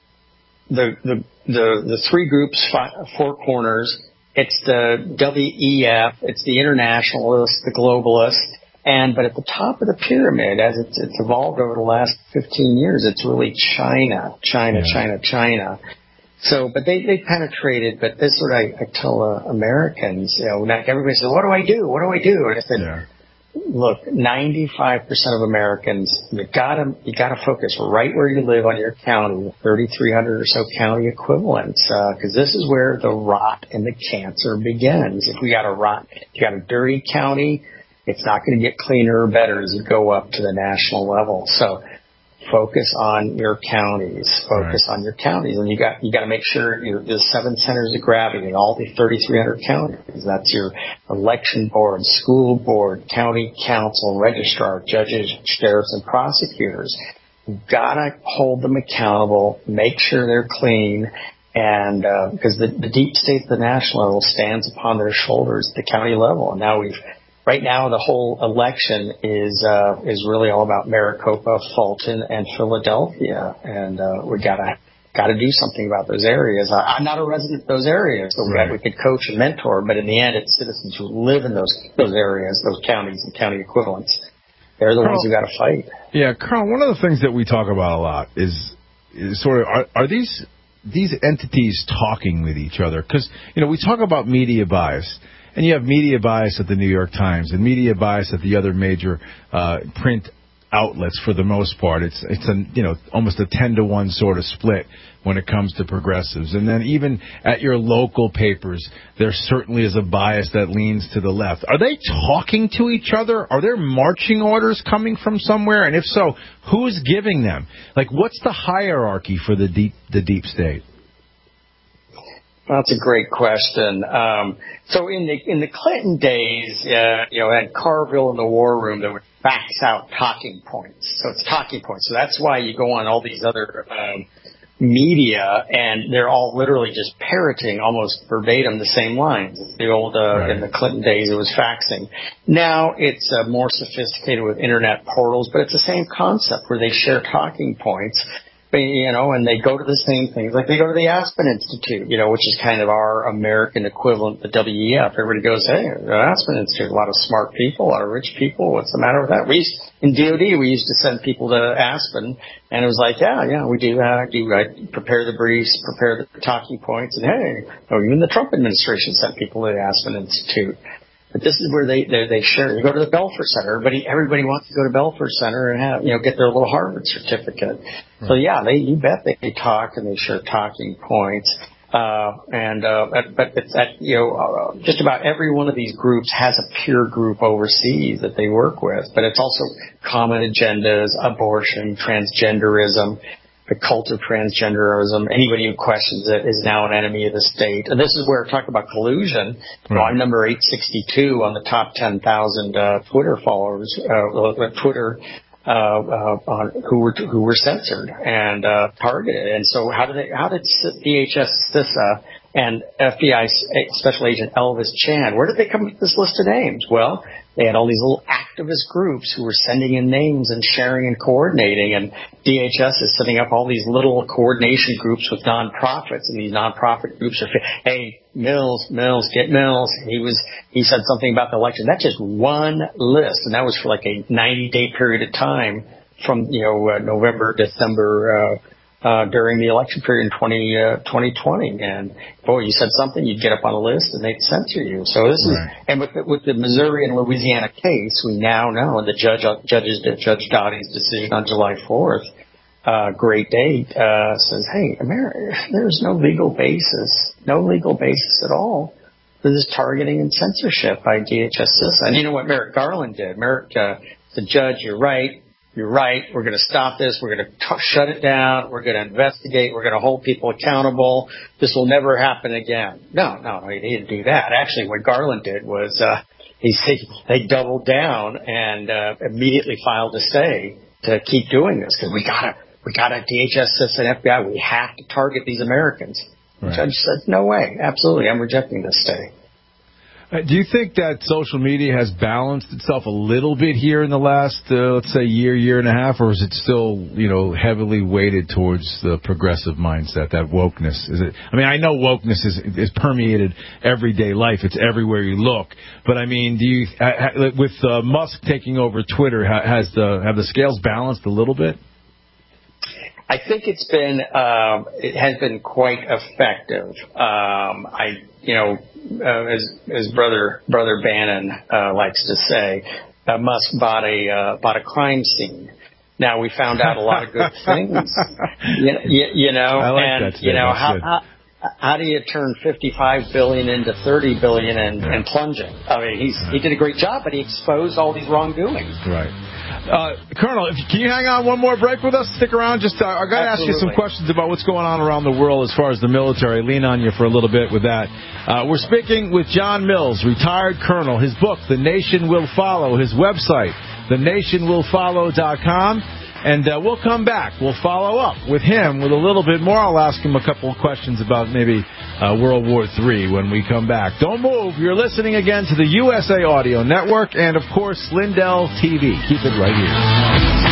the the the the three groups, five, four corners. It's the W E F, it's the internationalist, the globalist, and but at the top of the pyramid, as it's, it's evolved over the last fifteen years, it's really China, China, yeah. China, China. So, but they they penetrated. But this is what I, I tell uh, Americans. You know, everybody says, "What do I do? What do I do?" And I said, yeah. "Look, ninety-five percent of Americans, you gotta you gotta focus right where you live on your county, thirty-three hundred or so county equivalents, because uh, this is where the rot and the cancer begins. If we got a rot, if you got a dirty county, it's not going to get cleaner or better as you go up to the national level. So." Focus on your counties. Focus right. on your counties, and you got you got to make sure you're, the seven centers of gravity in all the thirty-three hundred counties. That's your election board, school board, county council, registrar, judges, sheriffs, and prosecutors. You've got to hold them accountable. Make sure they're clean, and uh, because the, the deep state at the national level stands upon their shoulders at the county level, and now we've. Right now, the whole election is uh, is really all about Maricopa, Fulton, and Philadelphia, and uh, we gotta gotta do something about those areas. I, I'm not a resident of those areas, so right. we, we could coach and mentor, but in the end, it's citizens who live in those those areas, those counties and county equivalents. They're the Carl, ones who got to fight. Yeah, Carl. One of the things that we talk about a lot is is sort of are, are these these entities talking with each other? Because you know we talk about media bias. And you have media bias at the New York Times and media bias at the other major uh, print outlets for the most part. It's it's a you know almost a ten to one sort of split when it comes to progressives. And then even at your local papers, there certainly is a bias that leans to the left. Are they talking to each other? Are there marching orders coming from somewhere? And if so, who's giving them? Like, what's the hierarchy for the deep the deep state? That's a great question. Um, so in the in the Clinton days, uh, you know, at Carville in the War Room, there would fax out talking points. So it's talking points. So that's why you go on all these other um, media, and they're all literally just parroting almost verbatim the same lines. It's the old uh, right. in the Clinton days, it was faxing. Now it's uh, more sophisticated with internet portals, but it's the same concept where they share talking points. You know, and they go to the same things. Like they go to the Aspen Institute, you know, which is kind of our American equivalent, the W E F. Everybody goes, hey, the Aspen Institute, a lot of smart people, a lot of rich people. What's the matter with that? We used, in D O D, we used to send people to Aspen, and it was like, yeah, yeah, we do that. I do I prepare the briefs, prepare the talking points, and hey, oh, even the Trump administration sent people to the Aspen Institute. But this is where they they, they share. They go to the Belfer Center. Everybody everybody wants to go to Belfer Center and have you know get their little Harvard certificate. Right. So yeah, they you bet they, they talk and they share talking points. Uh, and uh, but, but it's that you know uh, just about every one of these groups has a peer group overseas that they work with. But it's also common agendas, abortion, transgenderism. The cult of transgenderism. Anybody who questions it is now an enemy of the state. And this is where I talk about collusion. Right. Well, I'm number eight sixty-two on the top ten thousand uh, Twitter followers, uh, Twitter uh, uh, on, who were who were censored and uh, targeted. And so, how did they, how did D H S CISA and F B I Special Agent Elvis Chan, where did they come up with this list of names? Well, they had all these little activist groups who were sending in names and sharing and coordinating, and D H S is setting up all these little coordination groups with nonprofits, and these nonprofit groups are, hey, Mills, Mills, get Mills. He was, he said something about the election. That's just one list, and that was for like a ninety-day period of time from, you know, uh, November, December, uh, Uh, during the election period in twenty, uh, twenty twenty, and boy, you said something, you'd get up on a list and they'd censor you. So this right. is, and with the, with the Missouri and Louisiana case, we now know, and the judge, judges, Judge Dottie's decision on July fourth, uh, great date, uh, says, hey, America, there's no legal basis, no legal basis at all for this targeting and censorship by D H S CISA. And you know what Merrick Garland did? Merrick uh, said, Judge, you're right. you're right. We're going to stop this. We're going to t- shut it down. We're going to investigate. We're going to hold people accountable. This will never happen again. No, no, he didn't do that. Actually, what Garland did was uh, he they doubled down and uh, immediately filed a stay to keep doing this because we got to we got to D H S and F B I. We have to target these Americans. Right. The judge said, no way. Absolutely. I'm rejecting this stay. Uh, do you think that social media has balanced itself a little bit here in the last, uh, let's say, year, year and a half, or is it still, you know, heavily weighted towards the progressive mindset, that wokeness? Is it? I mean, I know wokeness is is permeated everyday life; it's everywhere you look. But I mean, do you, uh, with uh, Musk taking over Twitter, has the have the scales balanced a little bit? I think it's been uh, it has been quite effective. Um, I you know uh, as as brother brother Bannon uh, likes to say, uh, Musk bought a uh, bought a crime scene. Now we found out a lot of good things. you, you, you know, I like and that you know how, good. how how do you turn fifty-five billion into thirty billion and, and plunging? I mean, he's he did a great job, but he exposed all these wrongdoings. Right. Uh, Colonel, if, can you hang on one more break with us? Stick around. Just uh, I got to ask you some questions about what's going on around the world as far as the military. Lean on you for a little bit with that. Uh, we're speaking with John Mills, retired colonel. His book, The Nation Will Follow. His website, the nation will follow dot com. And uh, we'll come back. We'll follow up with him with a little bit more. I'll ask him a couple of questions about maybe uh, World War Three when we come back. Don't move. You're listening again to the U S A Audio Network and, of course, Lindell T V. Keep it right here.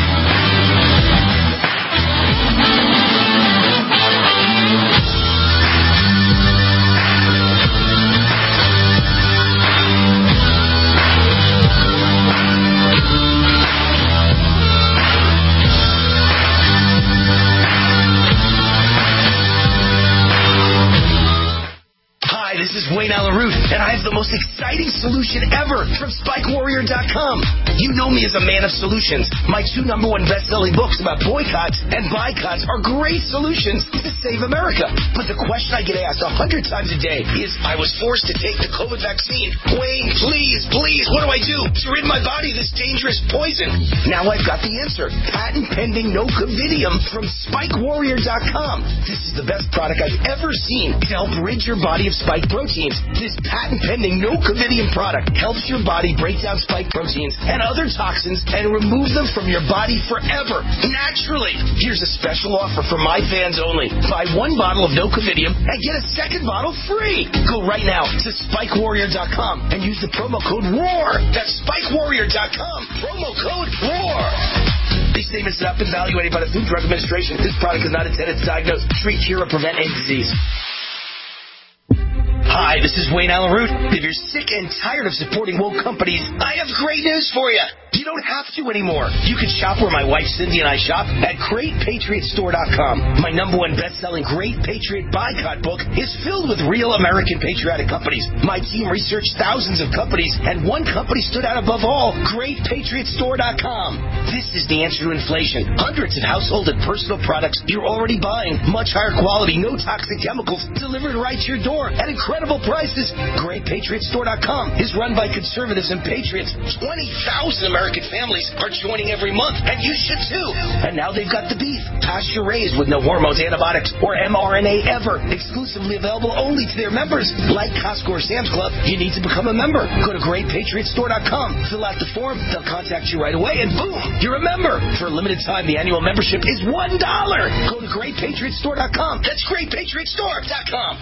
Wayne Allyn Root, and I have the most exciting solution ever from Spike Warrior dot com. You know me as a man of solutions. My two number one best-selling books about boycotts and boycotts are great solutions to save America. But the question I get asked a hundred times a day is, I was forced to take the COVID vaccine. Wayne, please, please, what do I do to rid my body of this dangerous poison? Now I've got the answer. Patent-pending Nocovidium from Spike Warrior dot com. This is the best product I've ever seen to help rid your body of spike proteins. This patent-pending Nocovidium product helps your body break down spike proteins and other toxins and remove them from your body forever, naturally. Here's a special offer for my fans only. Buy one bottle of Nocovidium and get a second bottle free. Go right now to Spike Warrior dot com and use the promo code ROAR. That's Spike Warrior dot com. Promo code ROAR. These statements have not been evaluated by the Food and Drug Administration. This product is not intended to diagnose, treat, cure, or prevent any disease. Hi, this is Wayne Allyn Root. If you're sick and tired of supporting woke companies, I have great news for you. You don't have to anymore. You can shop where my wife Cindy and I shop at Great Patriot Store dot com. My number one best-selling Great Patriot Boycott book is filled with real American patriotic companies. My team researched thousands of companies, and one company stood out above all, Great Patriot Store dot com. This is the answer to inflation. Hundreds of household and personal products you're already buying. Much higher quality, no toxic chemicals, delivered right to your door at incredible prices. Great Patriot Store dot com is run by conservatives and patriots. twenty thousand American families are joining every month, and you should too. And now they've got the beef, pasture-raised with no hormones, antibiotics, or M R N A ever. Exclusively available only to their members. Like Costco or Sam's Club, you need to become a member. Go to Great Patriot Store dot com, fill out the form, they'll contact you right away, and boom, you're a member. For a limited time, the annual membership is one dollar. Go to Great Patriot Store dot com. That's Great Patriot Store dot com.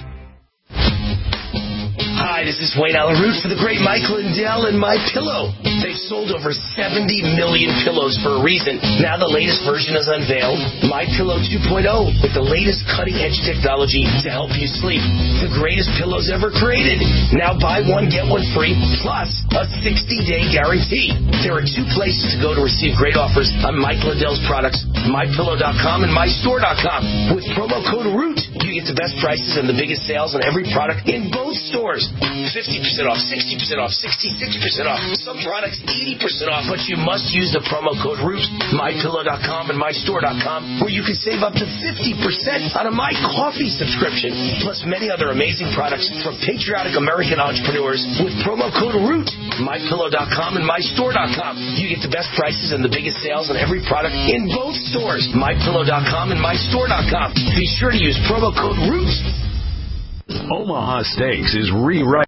Hi, this is Wayne Allyn Root for the great Mike Lindell and My Pillow. They've sold over seventy million pillows for a reason. Now the latest version is unveiled, My Pillow two point oh, with the latest cutting-edge technology to help you sleep. The greatest pillows ever created. Now buy one, get one free, plus a sixty-day guarantee. There are two places to go to receive great offers on Mike Lindell's products, My Pillow dot com and My Store dot com. With promo code ROOT, You get the best prices and the biggest sales on every product in both stores. fifty percent off, sixty percent off, sixty-six percent off. Some products eighty percent off, but you must use the promo code ROOT, my pillow dot com and my store dot com, where you can save up to fifty percent on a My Coffee subscription, plus many other amazing products from patriotic American entrepreneurs with promo code ROOT, my pillow dot com and my store dot com. You get the best prices and the biggest sales on every product in both stores, my pillow dot com and my store dot com. Be sure to use promo code ROOT. Omaha Steaks is rewriting.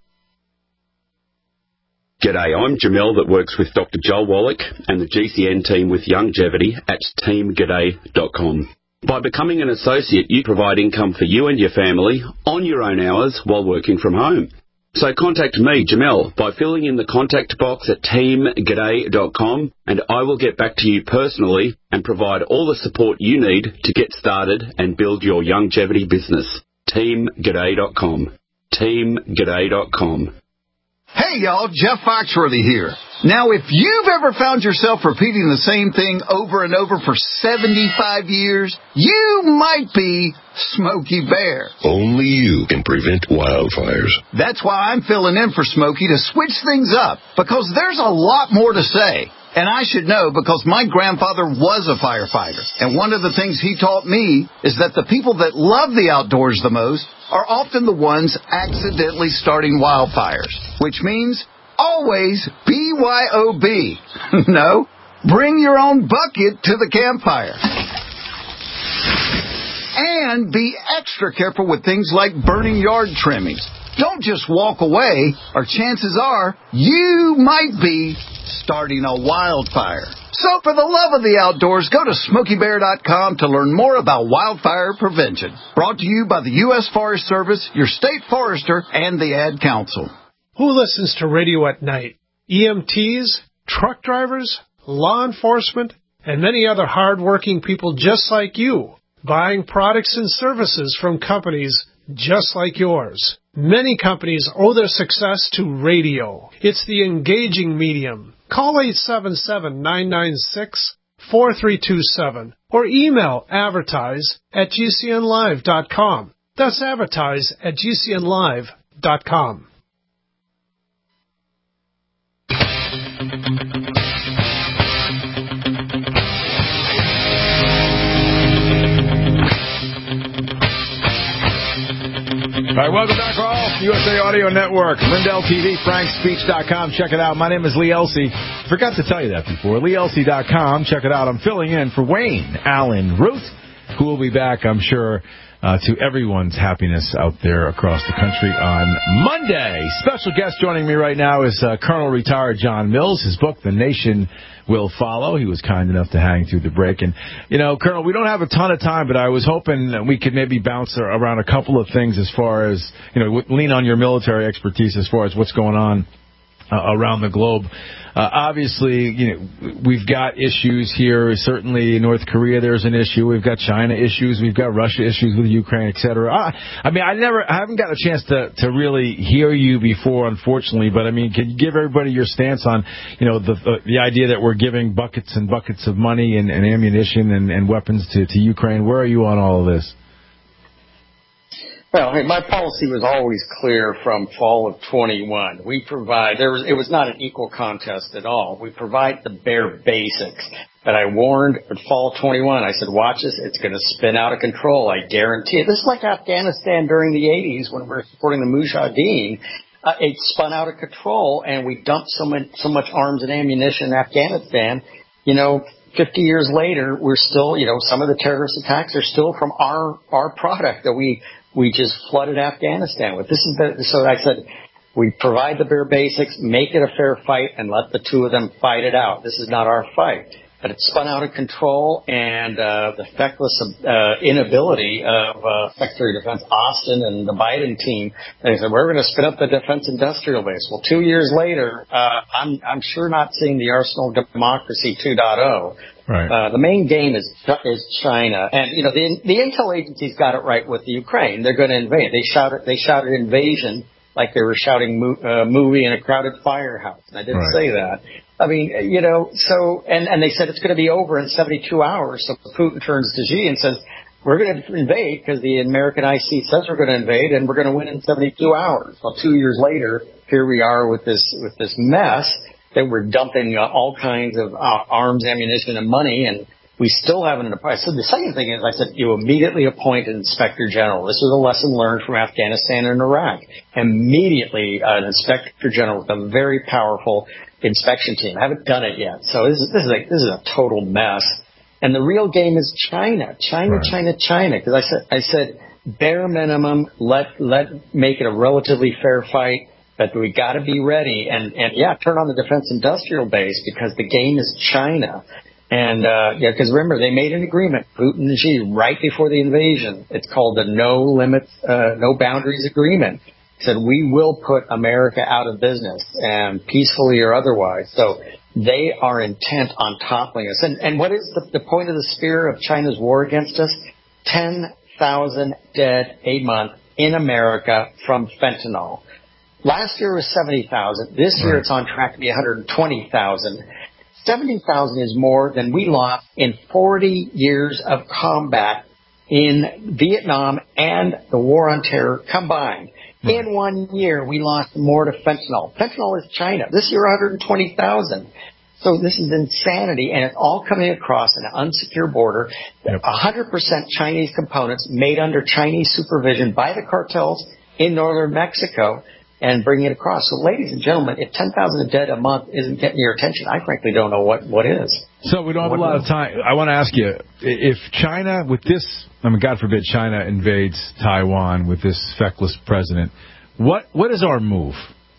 G'day, I'm Jamel that works with Doctor Joel Wallach and the G C N team with Longevity at team g'day dot com. By becoming an associate, you provide income for you and your family on your own hours while working from home. So contact me, Jamel, by filling in the contact box at team g'day dot com, and I will get back to you personally and provide all the support you need to get started and build your longevity business. team g'day dot com. team g'day dot com. Hey, y'all, Jeff Foxworthy here. Now, if you've ever found yourself repeating the same thing over and over for seventy-five years, you might be Smokey Bear. Only you can prevent wildfires. That's why I'm filling in for Smokey to switch things up, because there's a lot more to say. And I should know because my grandfather was a firefighter. And one of the things he taught me is that the people that love the outdoors the most are often the ones accidentally starting wildfires, which means always B Y O B. No, bring your own bucket to the campfire. And be extra careful with things like burning yard trimmings. Don't just walk away, or chances are you might be starting a wildfire. So for the love of the outdoors, go to smokey bear dot com to learn more about wildfire prevention. Brought to you by the U S Forest Service, your state forester, and the Ad Council. Who listens to radio at night? E M Ts, truck drivers, law enforcement, and many other hard-working people just like you, buying products and services from companies just like yours. Many companies owe their success to radio. It's the engaging medium. Call eight seven seven, nine nine six, four three two seven or email advertise at g c n live dot com. That's advertise at g c n live dot com. All right, welcome back, all. U S A Audio Network, Lindell T V, frank speech dot com. Check it out. My name is Lee Elsey. Forgot to tell you that before. lee elsey dot com. Check it out. I'm filling in for Wayne Allen Root, who will be back, I'm sure, uh, to everyone's happiness out there across the country on Monday. Special guest joining me right now is uh, Colonel Retired John Mills. His book, The Nation Will Follow. He was kind enough to hang through the break. And, you know, Colonel, we don't have a ton of time, but I was hoping that we could maybe bounce around a couple of things as far as, you know, lean on your military expertise as far as what's going on uh, around the globe. Uh, obviously, you know, we've got issues here. Certainly in North Korea, there's an issue. We've got China issues. We've got Russia issues with Ukraine, et cetera. I, I mean, I never, I haven't got a chance to, to really hear you before, unfortunately. But I mean, can you give everybody your stance on, you know, the the, the idea that we're giving buckets and buckets of money and, and ammunition and, and weapons to, to Ukraine? Where are you on all of this? Well, hey, my policy was always clear from fall of twenty-one. We provide, there was, it was not an equal contest at all. We provide the bare basics. But I warned at fall of twenty-one, I said, watch this, it's going to spin out of control. I guarantee it. This is like Afghanistan during the eighties when we were supporting the Mujahideen. Uh, it spun out of control and we dumped so much, so much arms and ammunition in Afghanistan. You know, fifty years later, we're still, you know, some of the terrorist attacks are still from our, our product that we, we just flooded Afghanistan with. This is the, so I said, we provide the bare basics, make it a fair fight, and let the two of them fight it out. This is not our fight. But it spun out of control, and uh, the feckless uh, inability of uh, Secretary of Defense Austin and the Biden team, they said, we're going to spin up the defense industrial base. Well, two years later, uh, I'm, I'm sure not seeing the Arsenal of Democracy two point oh. Right. Uh, the main game is is China, and you know the the intel agencies got it right with the Ukraine. They're going to invade. They shouted they shouted invasion like they were shouting mo- uh, movie in a crowded firehouse. And I didn't right. say that. I mean, you know, so and and they said it's going to be over in seventy-two hours. So Putin turns to Xi and says, we're going to invade because the American I C says we're going to invade, and we're going to win in seventy-two hours. Well, two years later, here we are with this with this mess that we're dumping uh, all kinds of uh, arms, ammunition, and money, and we still haven't. I said the second thing is I said you immediately appoint an inspector general. This is a lesson learned from Afghanistan and Iraq. Immediately, uh, an inspector general with a very powerful inspection team. I haven't done it yet, so this is this is a, this is a total mess. And the real game is China, China, right. China, China. Because I said, I said, bare minimum. Let let make it a relatively fair fight. But we got to be ready. And and yeah, turn on the defense industrial base because the game is China. And uh, yeah, because remember they made an agreement, Putin and Xi, right before the invasion. It's called the No Limits, uh, No Boundaries Agreement. It said we will put America out of business, and peacefully or otherwise. So. They are intent on toppling us. And, and what is the, the point of the spear of China's war against us? ten thousand dead a month in America from fentanyl. Last year was seventy thousand. This year it's on track to be one hundred twenty thousand. seventy thousand is more than we lost in forty years of combat in Vietnam and the war on terror combined. In one year, we lost more to fentanyl. Fentanyl is China. This year, one hundred twenty thousand. So this is insanity, and it's all coming across an unsecure border. Yep. one hundred percent Chinese components made under Chinese supervision by the cartels in northern Mexico and bringing it across. So, ladies and gentlemen, if ten thousand dead a month isn't getting your attention, I frankly don't know what, what is. So we don't have what a lot is? of time. I want to ask you, if China, with this, I mean, God forbid, China invades Taiwan with this feckless president, what what is our move?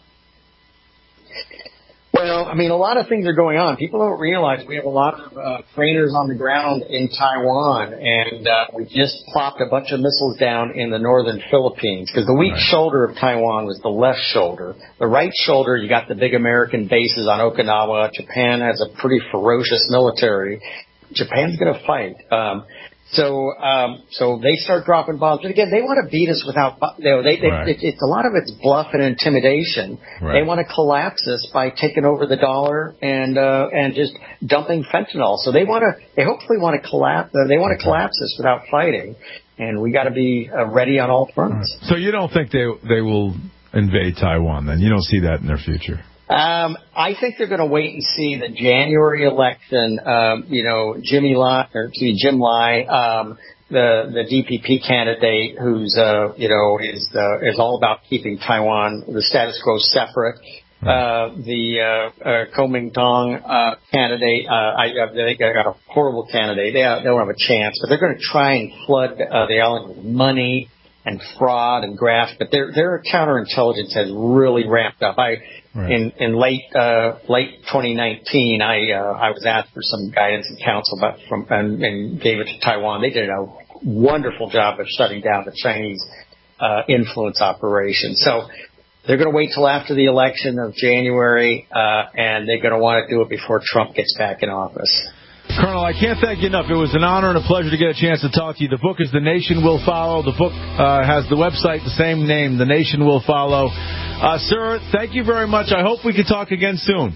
Well, I mean, a lot of things are going on. People don't realize we have a lot of uh, trainers on the ground in Taiwan, and uh, we just plopped a bunch of missiles down in the northern Philippines because the weak right. shoulder of Taiwan was the left shoulder. The right shoulder, you got the big American bases on Okinawa. Japan has a pretty ferocious military. Japan's going to fight. Um, So, um, so they start dropping bombs. But again, they want to beat us without, you know, they, they, right. it, it's a lot of it's bluff and intimidation. Right. They want to collapse us by taking over the dollar and, uh, and just dumping fentanyl. So they want to, they hopefully want to collapse, uh, they want to collapse us without fighting. And we got to be uh, ready on all fronts. Right. So you don't think they, they will invade Taiwan then? You don't see that in their future? Um, I think they're going to wait and see the January election. Um, you know, Jimmy Lai, or excuse me, Jim Lai, um, the the D P P candidate, who's uh, you know is uh, is all about keeping Taiwan, the status quo, separate. Uh, the uh, uh, Kuomintang uh, candidate, uh, I, I think I got a horrible candidate. They, they don't have a chance, but they're going to try and flood uh, the island with money and fraud and graft. But their their counterintelligence has really ramped up. I. Right. In in late uh, late twenty nineteen, I uh, I was asked for some guidance and counsel, about from and, and gave it to Taiwan. They did a wonderful job of shutting down the Chinese uh, influence operation. So they're going to wait till after the election of January, uh, and they're going to want to do it before Trump gets back in office. Colonel, I can't thank you enough. It was an honor and a pleasure to get a chance to talk to you. The book is The Nation Will Follow. The book uh, has the website, the same name, The Nation Will Follow. Uh, sir, thank you very much. I hope we can talk again soon.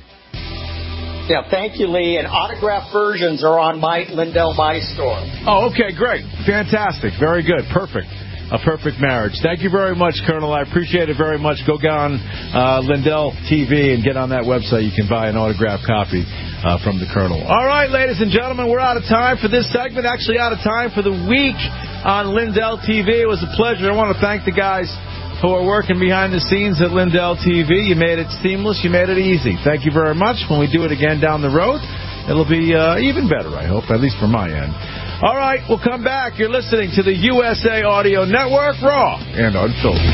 Yeah, thank you, Lee. And autographed versions are on my Lindell My Store. Oh, okay, great. Fantastic. Very good. Perfect. A perfect marriage. Thank you very much, Colonel. I appreciate it very much. Go get on uh, Lindell T V and get on that website. You can buy an autographed copy uh, from the Colonel. All right, ladies and gentlemen, we're out of time for this segment. Actually, out of time for the week on Lindell T V. It was a pleasure. I want to thank the guys who are working behind the scenes at Lindell T V. You made it seamless. You made it easy. Thank you very much. When we do it again down the road, it'll be uh, even better, I hope, at least from my end. All right, we'll come back. You're listening to the U S A Audio Network, Raw and Unfiltered.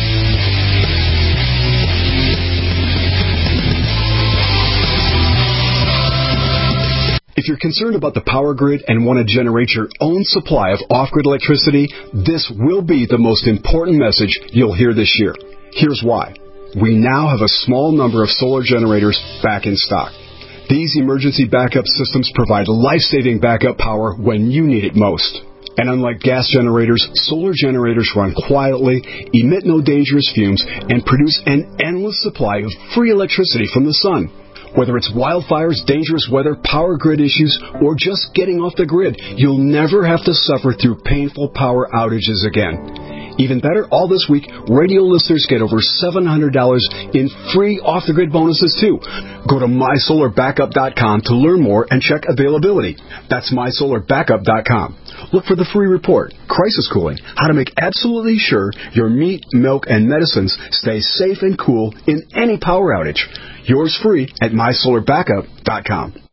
If you're concerned about the power grid and want to generate your own supply of off-grid electricity, this will be the most important message you'll hear this year. Here's why. We now have a small number of solar generators back in stock. These emergency backup systems provide life-saving backup power when you need it most. And unlike gas generators, solar generators run quietly, emit no dangerous fumes, and produce an endless supply of free electricity from the sun. Whether it's wildfires, dangerous weather, power grid issues, or just getting off the grid, you'll never have to suffer through painful power outages again. Even better, all this week, radio listeners get over seven hundred dollars in free off-the-grid bonuses, too. Go to my solar backup dot com to learn more and check availability. That's my solar backup dot com. Look for the free report, Crisis Cooling, how to make absolutely sure your meat, milk, and medicines stay safe and cool in any power outage. Yours free at my solar backup dot com.